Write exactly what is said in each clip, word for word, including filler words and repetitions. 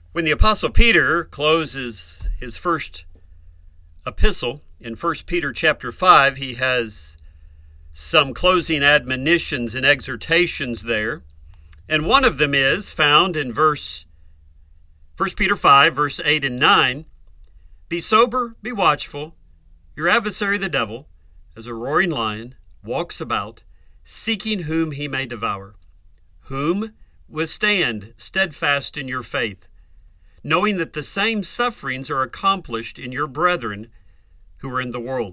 When the Apostle Peter closes his first epistle in First Peter chapter five, he has some closing admonitions and exhortations there. And one of them is found in verse First Peter five, verse eight and nine. Be sober, be watchful. Your adversary the devil, as a roaring lion, walks about, seeking whom he may devour. Whom withstand steadfast in your faith, knowing that the same sufferings are accomplished in your brethren who are in the world.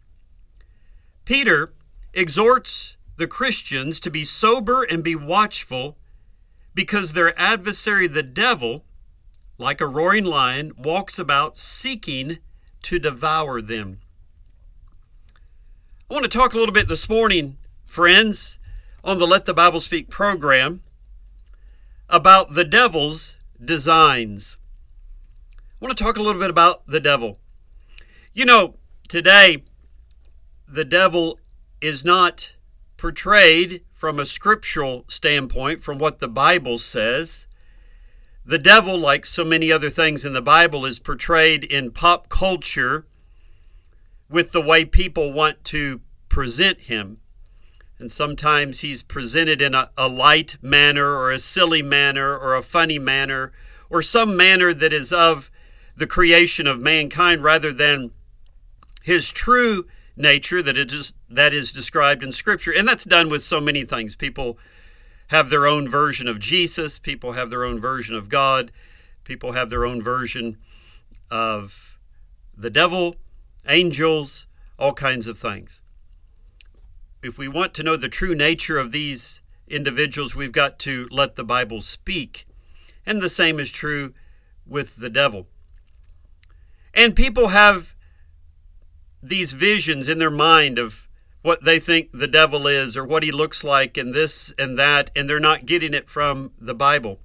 Peter exhorts the Christians to be sober and be watchful because their adversary, the devil, like a roaring lion, walks about seeking to devour them. I want to talk a little bit this morning, friends, on the Let the Bible Speak program about the devil's designs. I want to talk a little bit about the devil. You know, today, the devil is not portrayed from a scriptural standpoint, from what the Bible says. The devil, like so many other things in the Bible, is portrayed in pop culture with the way people want to present him. And sometimes he's presented in a, a light manner or a silly manner or a funny manner or some manner that is of the creation of mankind rather than his true nature that is, that is described in Scripture. And that's done with so many things. People have their own version of Jesus. People have their own version of God. People have their own version of the devil, angels, all kinds of things. If we want to know the true nature of these individuals, we've got to let the Bible speak. And the same is true with the devil. And people have these visions in their mind of what they think the devil is or what he looks like and this and that, and they're not getting it from the Bible.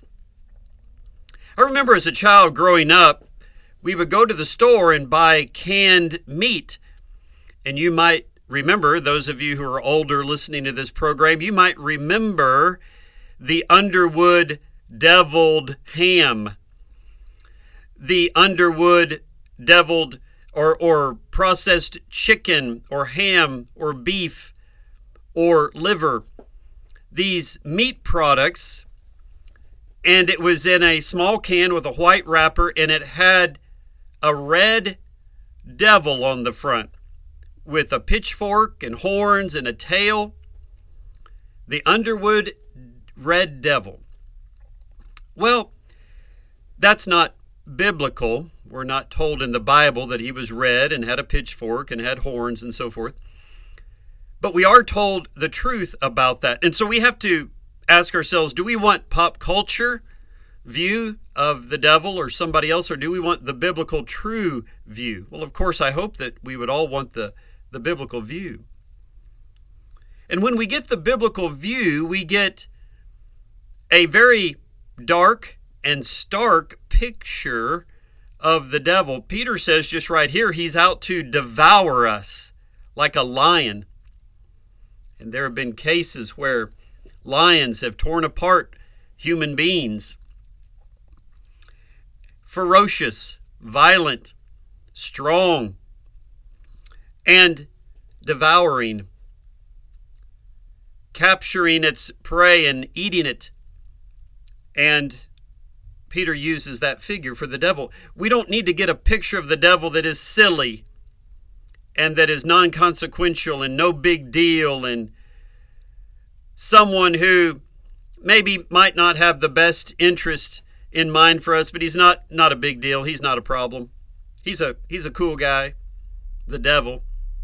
I remember as a child growing up, we would go to the store and buy canned meat. And you might remember, those of you who are older listening to this program, you might remember the Underwood deviled ham. The Underwood deviled or, or processed chicken or ham or beef or liver. These meat products, and it was in a small can with a white wrapper, and it had a red devil on the front with a pitchfork and horns and a tail. The Underwood red devil. Well, that's not biblical. We're not told in the Bible that he was red and had a pitchfork and had horns and so forth. But we are told the truth about that. And so we have to ask ourselves, do we want pop culture view of the devil or somebody else, or do we want the biblical true view? Well, of course, I hope that we would all want the, the biblical view. And when we get the biblical view, we get a very dark and stark picture of the devil. Peter says just right here, he's out to devour us like a lion. And there have been cases where lions have torn apart human beings. Ferocious, violent, strong, and devouring, capturing its prey and eating it. And Peter uses that figure for the devil. We don't need to get a picture of the devil that is silly and that is non-consequential and no big deal and someone who maybe might not have the best interest in mind for us, but he's not, not a big deal. He's not a problem. He's a, he's a cool guy, the devil.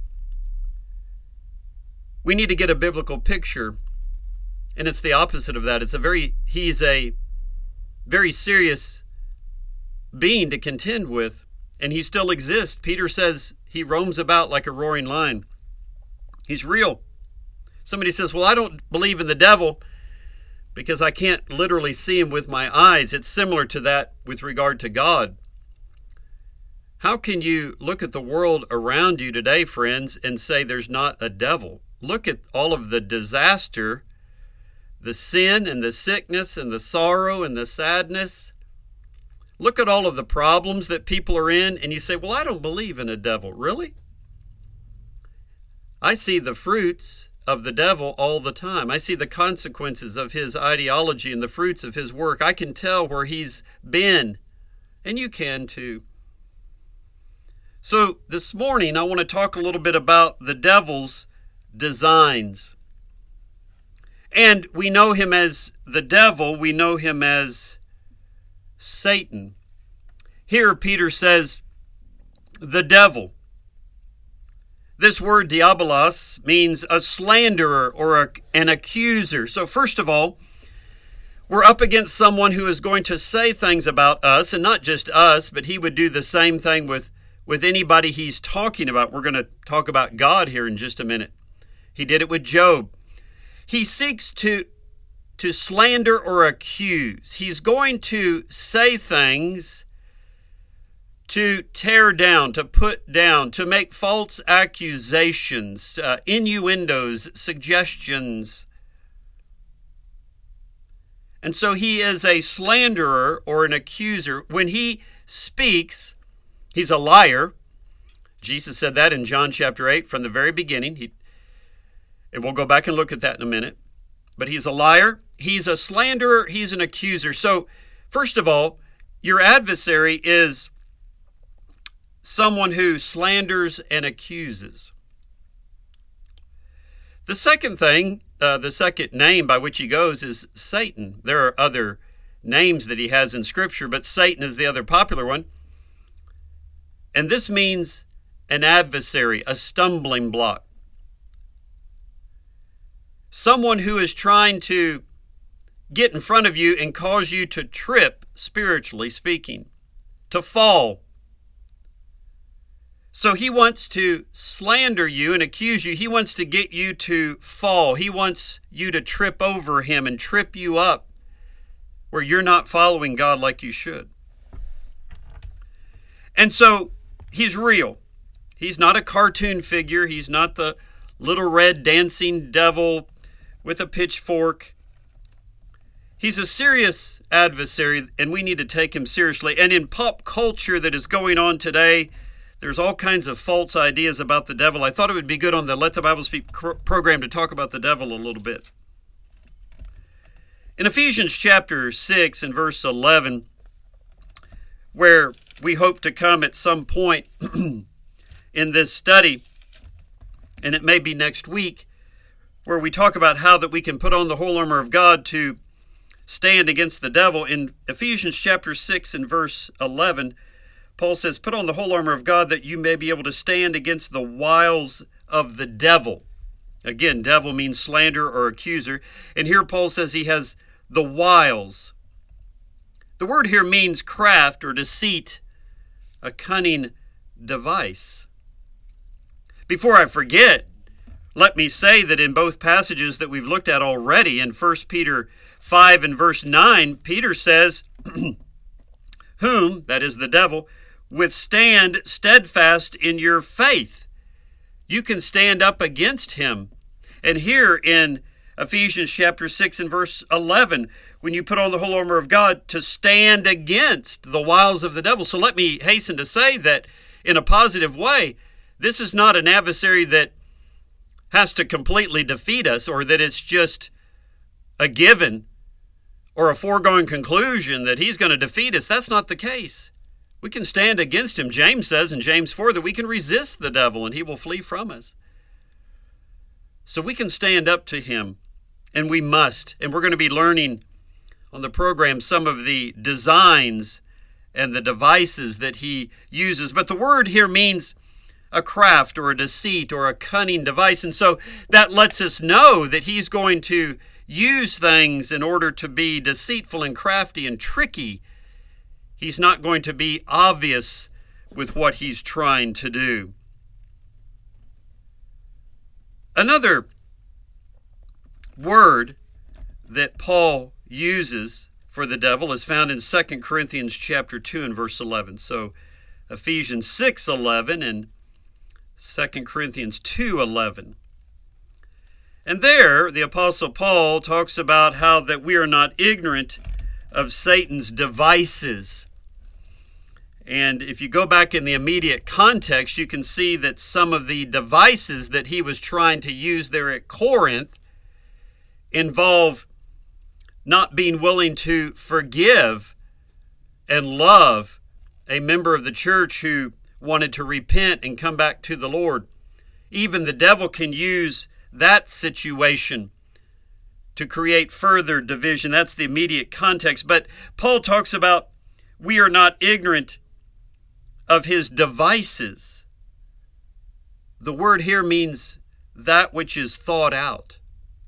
We need to get a biblical picture, and it's the opposite of that. It's a very, he's a very serious being to contend with, and he still exists. Peter says he roams about like a roaring lion. He's real. Somebody says, well, I don't believe in the devil because I can't literally see him with my eyes. It's similar to that with regard to God. How can you look at the world around you today, friends, and say there's not a devil? Look at all of the disaster, the sin and the sickness and the sorrow and the sadness. look at all of the problems that people are in, and you say, well, I don't believe in a devil. Really? I see the fruits of the devil all the time. I see the consequences of his ideology and the fruits of his work. I can tell where he's been, and you can too. So this morning, I want to talk a little bit about the devil's designs. And we know him as the devil. We know him as Satan. Here, Peter says, the devil. This word diabolos means a slanderer or a, an accuser. So first of all, we're up against someone who is going to say things about us, and not just us, but he would do the same thing with, with anybody he's talking about. We're going to talk about God here in just a minute. He did it with Job. He seeks to, to slander or accuse. He's going to say things to tear down, to put down, to make false accusations, uh, innuendos, suggestions. And so he is a slanderer or an accuser. When he speaks, he's a liar. Jesus said that in John chapter eight from the very beginning. He, and we'll go back and look at that in a minute. But he's a liar. He's a slanderer. He's an accuser. So, first of all, your adversary is someone who slanders and accuses. The second thing, uh, the second name by which he goes is Satan. There are other names that he has in Scripture, but Satan is the other popular one. And this means an adversary, a stumbling block. Someone who is trying to get in front of you and cause you to trip, spiritually speaking, to fall. So he wants to slander you and accuse you. He wants to get you to fall. He wants you to trip over him and trip you up where you're not following God like you should. And so he's real. He's not a cartoon figure. He's not the little red dancing devil with a pitchfork. He's a serious adversary, and we need to take him seriously. And in pop culture that is going on today, there's all kinds of false ideas about the devil. I thought it would be good on the Let the Bible Speak program to talk about the devil a little bit. In Ephesians chapter six and verse eleven, where we hope to come at some point in this study, and it may be next week, where we talk about how that we can put on the whole armor of God to stand against the devil. In Ephesians chapter six and verse eleven, Paul says, put on the whole armor of God that you may be able to stand against the wiles of the devil. Again, devil means slander or accuser. And here Paul says he has the wiles. The word here means craft or deceit, a cunning device. Before I forget, let me say that in both passages that we've looked at already, in First Peter five and verse nine, Peter says, whom, that is the devil, withstand steadfast in your faith. You can stand up against him. And here in Ephesians chapter six and verse eleven, when you put on the whole armor of God to stand against the wiles of the devil. So let me hasten to say that in a positive way, this is not an adversary that has to completely defeat us, or that it's just a given or a foregone conclusion that he's going to defeat us. That's not the case. We can stand against him. James says in James four that we can resist the devil and he will flee from us. So we can stand up to him, and we must. And we're going to be learning on the program some of the designs and the devices that he uses. But the word here means a craft or a deceit or a cunning device. And so that lets us know that he's going to use things in order to be deceitful and crafty and tricky. He's not going to be obvious with what he's trying to do. Another word that Paul uses for the devil is found in Second Corinthians chapter two and verse eleven. So Ephesians six eleven and Second Corinthians two eleven. And there, the Apostle Paul talks about how that we are not ignorant of Satan's devices. And if you go back in the immediate context, you can see that some of the devices that he was trying to use there at Corinth involve not being willing to forgive and love a member of the church who wanted to repent and come back to the Lord. Even the devil can use that situation to create further division. That's the immediate context. But Paul talks about we are not ignorant of his devices. The word here means that which is thought out.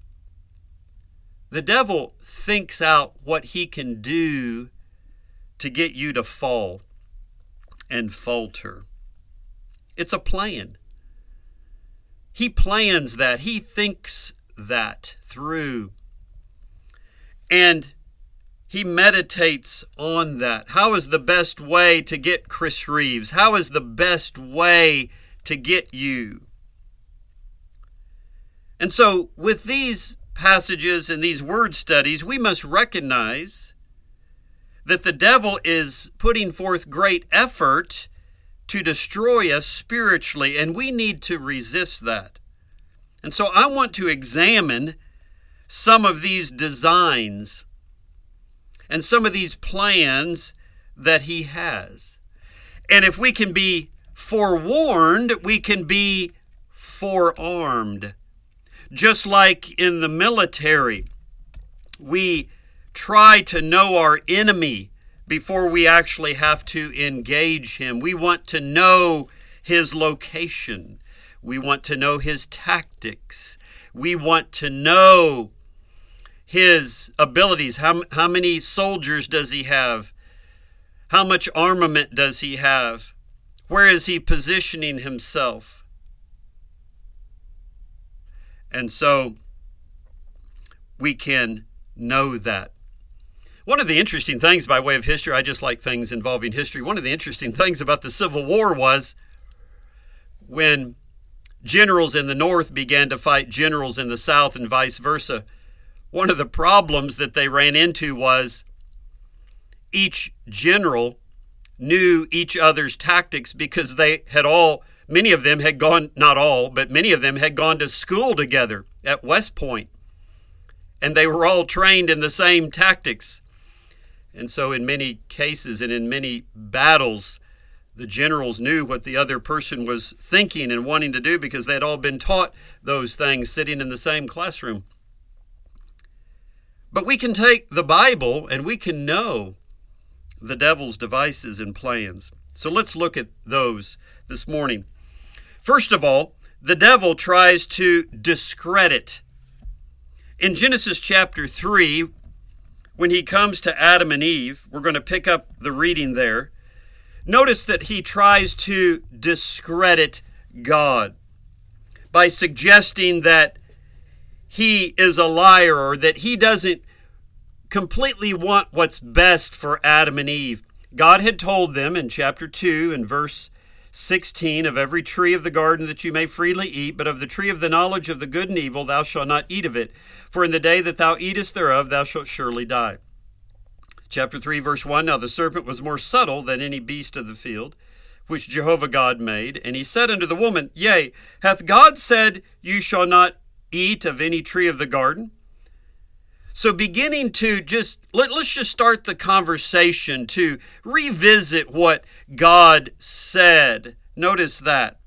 The devil thinks out what he can do to get you to fall and falter. It's a plan. He plans that. He thinks that through. And he meditates on that. How is the best way to get Chris Reeves? How is the best way to get you? And so with these passages and these word studies, we must recognize that the devil is putting forth great effort to destroy us spiritually, and we need to resist that. And so I want to examine some of these designs and some of these plans that he has. And if we can be forewarned, we can be forearmed. Just like in the military, we try to know our enemy before we actually have to engage him. We want to know his location. We want to know his tactics. We want to know his abilities. How, how many soldiers does he have? How much armament does he have? Where is he positioning himself? And so we can know that. One of the interesting things by way of history, I just like things involving history. One of the interesting things about the Civil War was when generals in the North began to fight generals in the South and vice versa. One of the problems that they ran into was each general knew each other's tactics because they had all, many of them had gone, not all, but many of them had gone to school together at West Point. And they were all trained in the same tactics. And so in many cases and in many battles, the generals knew what the other person was thinking and wanting to do because they had all been taught those things sitting in the same classroom. But we can take the Bible and we can know the devil's devices and plans. So let's look at those this morning. First of all, the devil tries to discredit. In Genesis chapter three, when he comes to Adam and Eve, we're going to pick up the reading there. Notice that he tries to discredit God by suggesting that he is a liar or that he doesn't completely want what's best for Adam and Eve. God had told them in chapter two and verse sixteen, of every tree of the garden that you may freely eat, but of the tree of the knowledge of the good and evil thou shalt not eat of it, for in the day that thou eatest thereof thou shalt surely die. Chapter three, verse one, now the serpent was more subtle than any beast of the field, which Jehovah God made. And he said unto the woman, Yea, hath God said, You shall not eat of any tree of the garden? So beginning to just, let, let's just start the conversation to revisit what God said. Notice that.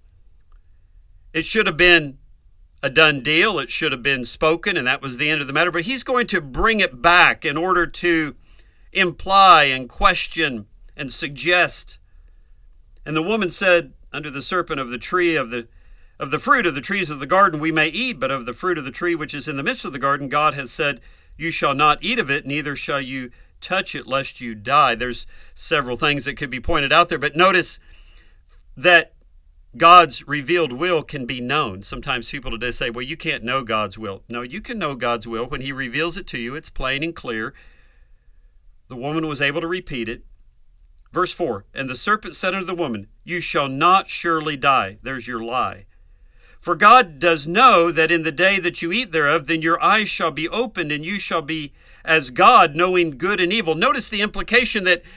It should have been a done deal. It should have been spoken, and that was the end of the matter. But he's going to bring it back in order to imply and question and suggest. And the woman said unto the serpent, of the tree of the of the fruit of the trees of the garden we may eat, but of the fruit of the tree which is in the midst of the garden God hath said, You shall not eat of it, neither shall you touch it, lest you die. There's several things that could be pointed out there, but notice that God's revealed will can be known. Sometimes people today say, well, you can't know God's will. No, you can know God's will. When he reveals it to you, it's plain and clear. The woman was able to repeat it. Verse four, and the serpent said unto the woman, You shall not surely die. There's your lie. For God does know that in the day that you eat thereof, then your eyes shall be opened, and you shall be as God, knowing good and evil. Notice the implication that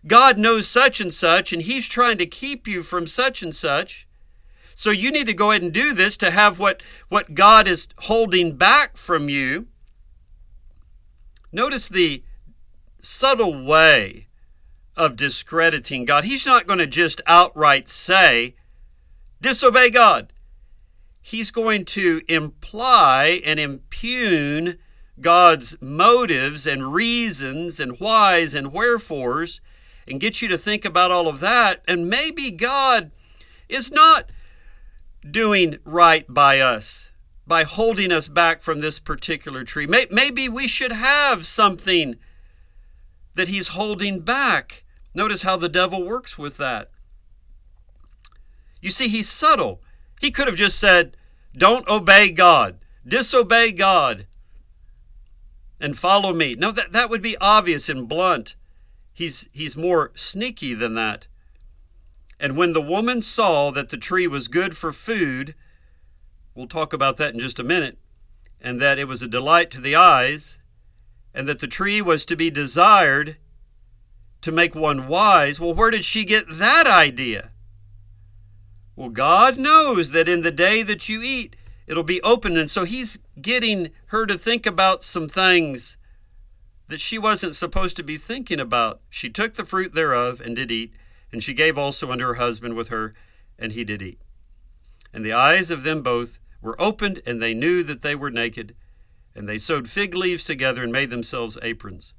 God knows such and such, and he's trying to keep you from such and such. So you need to go ahead and do this to have what, what God is holding back from you. Notice the subtle way of discrediting God. He's not going to just outright say, disobey God. He's going to imply and impugn God's motives and reasons and whys and wherefores and get you to think about all of that. And maybe God is not doing right by us by holding us back from this particular tree. Maybe we should have something that he's holding back. Notice how the devil works with that. You see, he's subtle. He could have just said, don't obey God, disobey God, and follow me. No, that, that would be obvious and blunt. He's, he's more sneaky than that. And when the woman saw that the tree was good for food, we'll talk about that in just a minute, and that it was a delight to the eyes, and that the tree was to be desired to make one wise, well, where did she get that idea? Well, God knows that in the day that you eat, it'll be open. And so he's getting her to think about some things that she wasn't supposed to be thinking about. She took the fruit thereof and did eat, and she gave also unto her husband with her, and he did eat. And the eyes of them both were opened, and they knew that they were naked, and they sewed fig leaves together and made themselves aprons.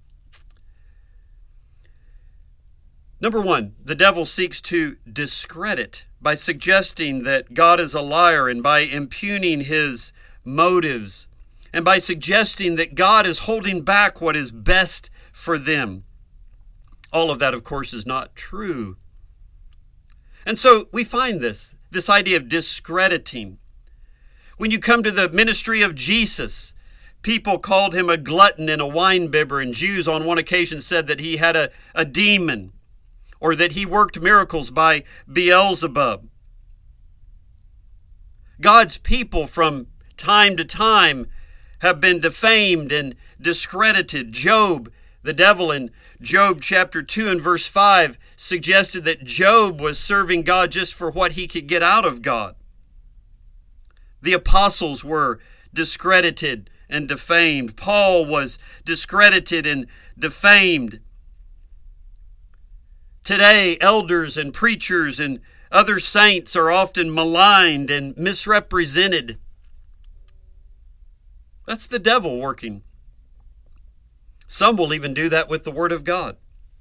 Number one, the devil seeks to discredit by suggesting that God is a liar and by impugning his motives and by suggesting that God is holding back what is best for them. All of that, of course, is not true. And so we find this, this idea of discrediting. When you come to the ministry of Jesus, people called him a glutton and a winebibber, and Jews on one occasion said that he had a, a demon, or that he worked miracles by Beelzebub. God's people from time to time have been defamed and discredited. Job, the devil in Job chapter two and verse five, suggested that Job was serving God just for what he could get out of God. The apostles were discredited and defamed. Paul was discredited and defamed. Today, elders and preachers and other saints are often maligned and misrepresented. That's the devil working. Some will even do that with the Word of God.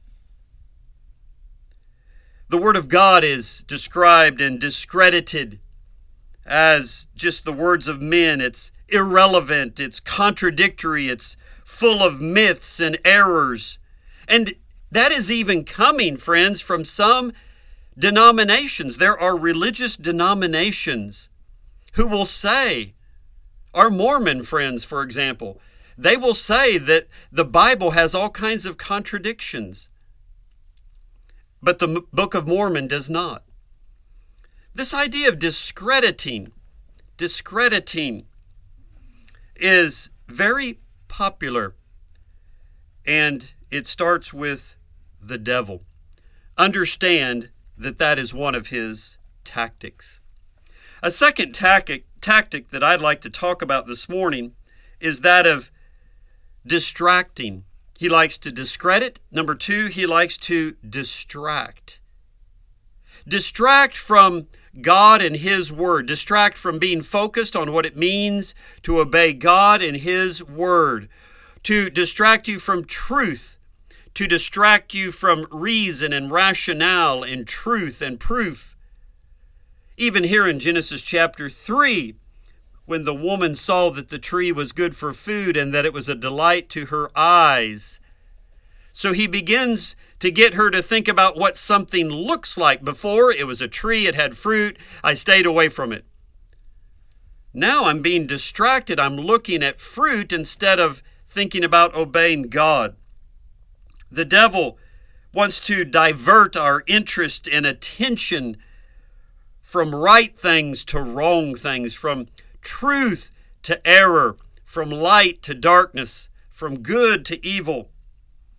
The Word of God is described and discredited as just the words of men. It's irrelevant, it's contradictory, it's full of myths and errors. And that is even coming, friends, from some denominations. There are religious denominations who will say, our Mormon friends, for example, they will say that the Bible has all kinds of contradictions, but the Book of Mormon does not. This idea of discrediting, discrediting is very popular, and it starts with the devil. Understand that that is one of his tactics. A second tactic, tactic that I'd like to talk about this morning is that of distracting. He likes to discredit. Number two, he likes to distract. Distract from God and His Word. Distract from being focused on what it means to obey God and His Word. To distract you from truth. To distract you from reason and rationale and truth and proof. Even here in Genesis chapter three, when the woman saw that the tree was good for food and that it was a delight to her eyes. So he begins to get her to think about what something looks like. Before, it was a tree, it had fruit, I stayed away from it. Now I'm being distracted, I'm looking at fruit instead of thinking about obeying God. The devil wants to divert our interest and attention from right things to wrong things, from truth to error, from light to darkness, from good to evil.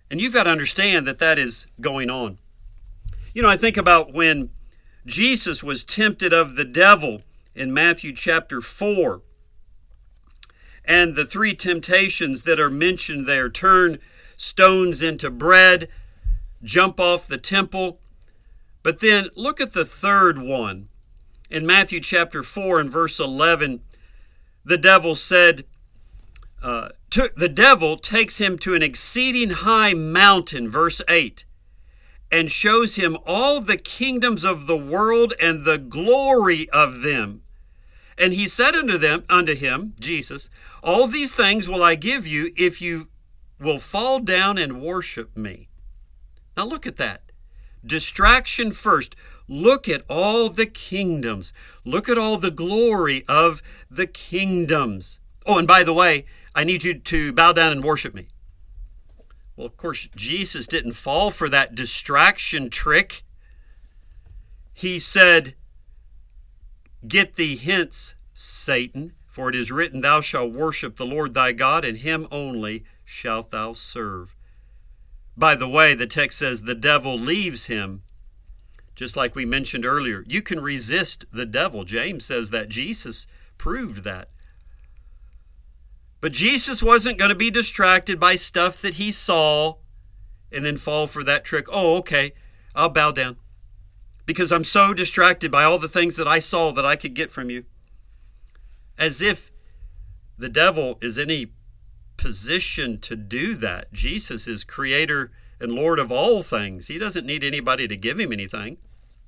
And you've got to understand that that is going on. You know, I think about when Jesus was tempted of the devil in Matthew chapter four. And the three temptations that are mentioned there: turn stones into bread, jump off the temple. But then look at the third one. In Matthew chapter four and verse eleven, the devil said, uh, to, the devil takes him to an exceeding high mountain, verse eight, and shows him all the kingdoms of the world and the glory of them. And he said unto them, unto him, Jesus, all these things will I give you if you will fall down and worship me. Now look at that. Distraction first. Look at all the kingdoms. Look at all the glory of the kingdoms. Oh, and by the way, I need you to bow down and worship me. Well, of course, Jesus didn't fall for that distraction trick. He said, get thee hence, Satan, for it is written, thou shalt worship the Lord thy God, and him only shalt thou serve. By the way, the text says the devil leaves him, just like we mentioned earlier. You can resist the devil. James says that. Jesus proved that. But Jesus wasn't going to be distracted by stuff that he saw and then fall for that trick. Oh, okay, I'll bow down because I'm so distracted by all the things that I saw that I could get from you. As if the devil is any position to do that. Jesus is creator and Lord of all things. He doesn't need anybody to give him anything.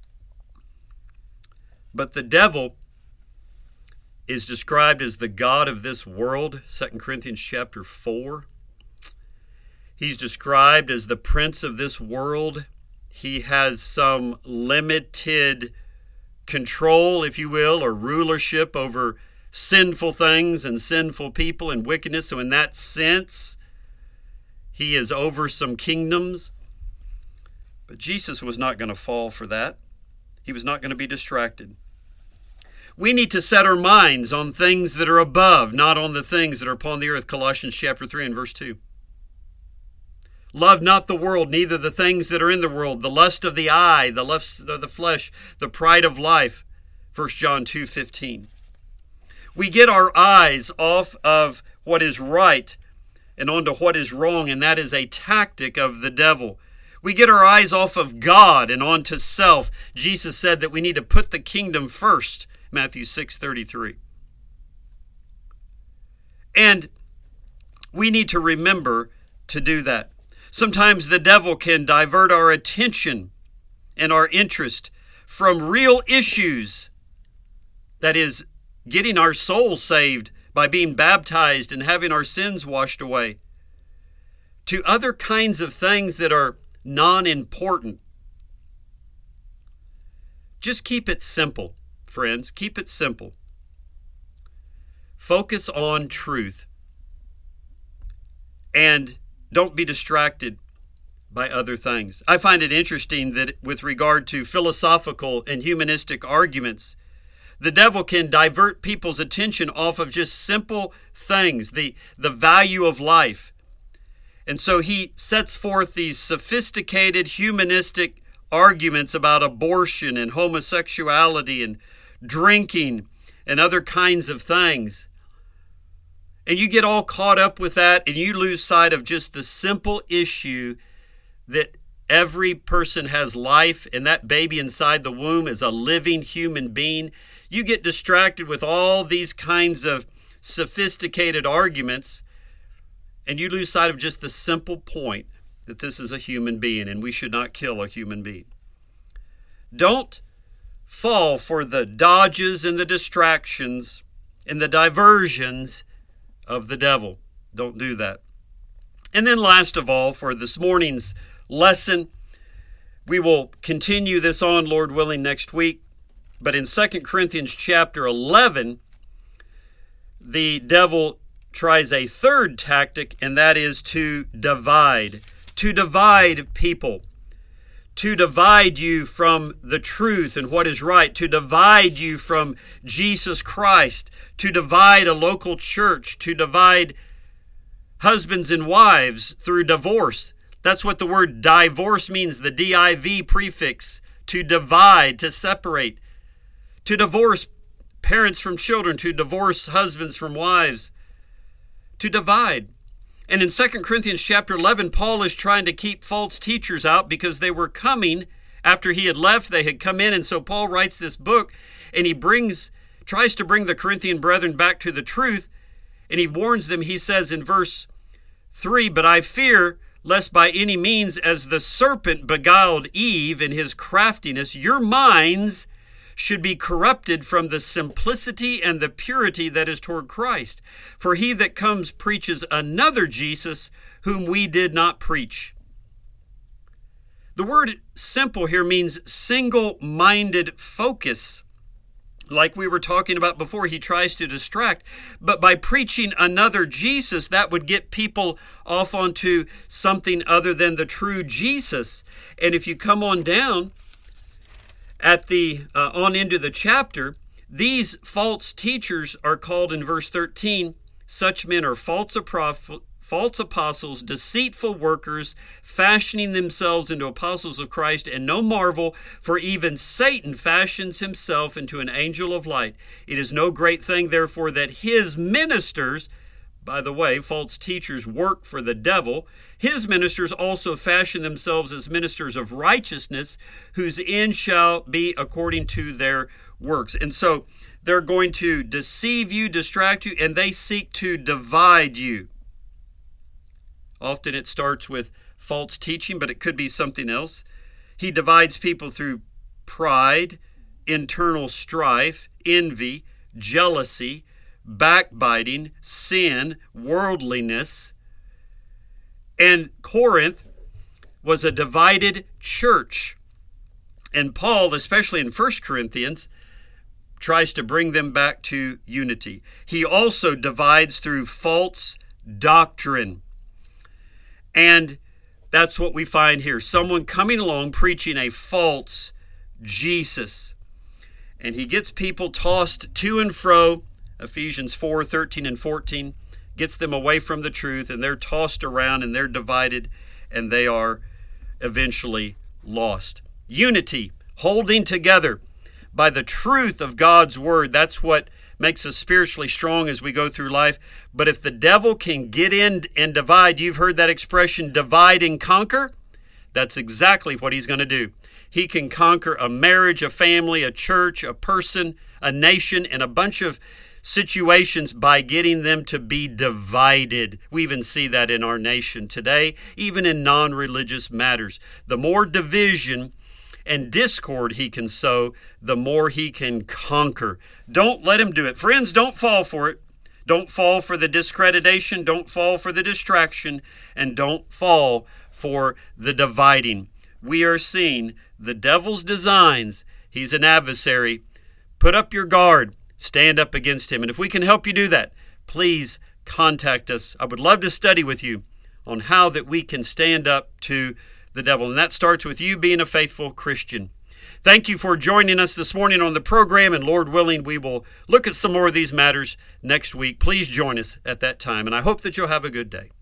But the devil is described as the god of this world, Second Corinthians chapter four. He's described as the prince of this world. He has some limited control, if you will, or rulership over sinful things and sinful people and wickedness. So in that sense, he is over some kingdoms. But Jesus was not going to fall for that. He was not going to be distracted. We need to set our minds on things that are above, not on the things that are upon the earth. Colossians chapter three and verse two. Love not the world, neither the things that are in the world, the lust of the eye, the lust of the flesh, the pride of life. First John two fifteen. We get our eyes off of what is right and onto what is wrong, and that is a tactic of the devil. We get our eyes off of God and onto self. Jesus said that we need to put the kingdom first, Matthew six thirty-three. And we need to remember to do that. Sometimes the devil can divert our attention and our interest from real issues, that is, getting our soul saved by being baptized and having our sins washed away, to other kinds of things that are non-important. Just keep it simple, friends. Keep it simple. Focus on truth. And don't be distracted by other things. I find it interesting that with regard to philosophical and humanistic arguments, the devil can divert people's attention off of just simple things, the, the value of life. And so he sets forth these sophisticated humanistic arguments about abortion and homosexuality and drinking and other kinds of things. And you get all caught up with that and you lose sight of just the simple issue that every person has life and that baby inside the womb is a living human being. You get distracted with all these kinds of sophisticated arguments and you lose sight of just the simple point that this is a human being and we should not kill a human being. Don't fall for the dodges and the distractions and the diversions of the devil. Don't do that. And then last of all, for this morning's lesson, we will continue this on, Lord willing, next week. But in Second Corinthians chapter eleven, the devil tries a third tactic, and that is to divide. To divide people. To divide you from the truth and what is right. To divide you from Jesus Christ. To divide a local church. To divide husbands and wives through divorce. That's what the word divorce means, the D I V prefix, to divide, to separate, to divorce parents from children, to divorce husbands from wives, to divide. And in Second Corinthians chapter eleven, Paul is trying to keep false teachers out because they were coming after he had left. They had come in, and so Paul writes this book, and he brings, tries to bring the Corinthian brethren back to the truth, and he warns them. He says in verse three, "But I fear, lest by any means, as the serpent beguiled Eve in his craftiness, your minds should be corrupted from the simplicity and the purity that is toward Christ. For he that comes preaches another Jesus, whom we did not preach." The word simple here means single-minded focus. Like we were talking about before, he tries to distract. But by preaching another Jesus, that would get people off onto something other than the true Jesus. And if you come on down at the uh, on into the chapter, these false teachers are called in verse thirteen, "Such men are false apostles, false apostles, deceitful workers, fashioning themselves into apostles of Christ, and no marvel, for even Satan fashions himself into an angel of light. It is no great thing, therefore, that his ministers," by the way, false teachers work for the devil, "his ministers also fashion themselves as ministers of righteousness, whose end shall be according to their works." And so they're going to deceive you, distract you, and they seek to divide you. Often it starts with false teaching, but it could be something else. He divides people through pride, internal strife, envy, jealousy, backbiting, sin, worldliness. And Corinth was a divided church. And Paul, especially in First Corinthians, tries to bring them back to unity. He also divides through false doctrine. And that's what we find here. Someone coming along preaching a false Jesus. And he gets people tossed to and fro. Ephesians four, thirteen and fourteen gets them away from the truth, and they're tossed around and they're divided, and they are eventually lost. Unity, holding together by the truth of God's word. That's what makes us spiritually strong as we go through life. But if the devil can get in and divide, you've heard that expression, divide and conquer. That's exactly what he's going to do. He can conquer a marriage, a family, a church, a person, a nation, and a bunch of situations by getting them to be divided. We even see that in our nation today, even in non-religious matters. The more division and discord he can sow, the more he can conquer. Don't let him do it. Friends, don't fall for it. Don't fall for the discreditation. Don't fall for the distraction. And don't fall for the dividing. We are seeing the devil's designs. He's an adversary. Put up your guard. Stand up against him. And if we can help you do that, please contact us. I would love to study with you on how that we can stand up to the devil. And that starts with you being a faithful Christian. Thank you for joining us this morning on the program. And Lord willing, we will look at some more of these matters next week. Please join us at that time. And I hope that you'll have a good day.